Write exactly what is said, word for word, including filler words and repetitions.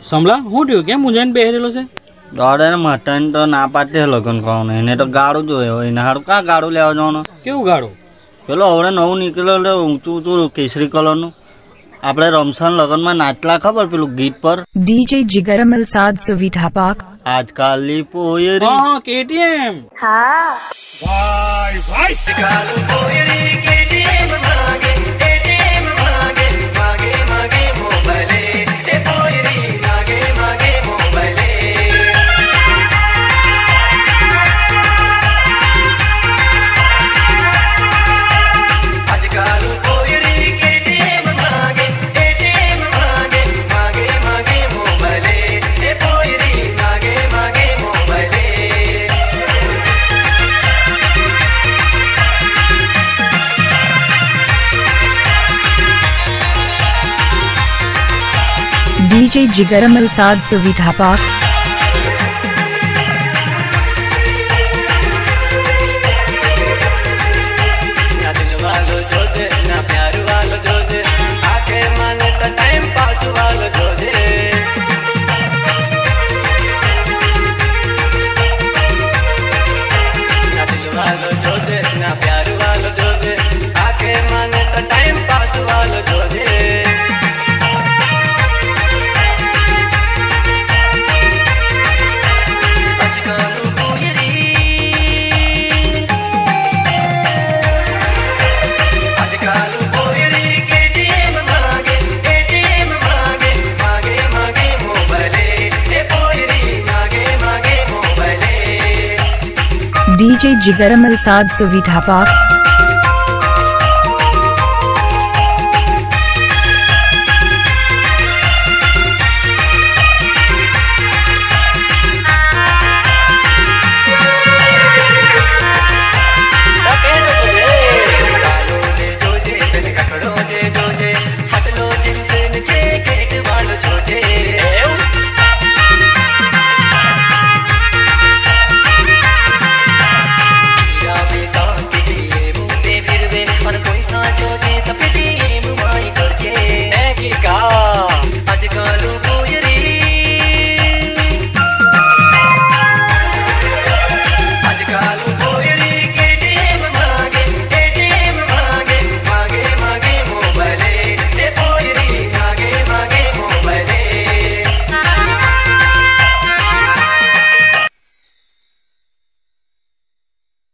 समला हूँ थयो क्या मुझे बेही रहेलो છે દોડે ને મટન તો ના પાડે લગન ખાવાનું એને તો ગાળું જોઈએ એને હારું ક્યાં ગાળું લેવા જવાનું કેવું ગાળું પેલો હવે નવું નીકળેલું ઊંચું ઊંચું કેસરી કલરનું આપણે રમસાન લગનમાં નાચલા ખબર પેલું ગીત પર डीजे जिगर अमल साद सुविधा पाक આજકાલની પોયરી हाँ हाँ केटीएम हाँ भाई भाई कालू पोयरी केटीएम मांगे एटीएम मांगे मांगे मांगे मोबाइले ए पोयरी मांगे मांगे मोबाइले आज कालू पोयरी केटीएम मांगे एटीएम मांगे मांगे मांगे मोबाइले ए पोयरी मांगे मांगे मोबाइले डीजे जिगर अमल साद सुविधा पाक ना दिल वालो जोजे ना प्यार वालो जोजे आके माने तो टाइम पास वालो जोजे ना दिल वालो जोजे ना प्यार वालो जोजे आके माने तो टाइम पास वालो जोजे आजकालू पोयरी आजकालू पोयरी केटीएम मांगे एटीएम मांगे मांगे मांगे मोबाइले ए पोयरी मांगे मांगे मोबाइले डीजे जिगर अमल साद सुविधा पाक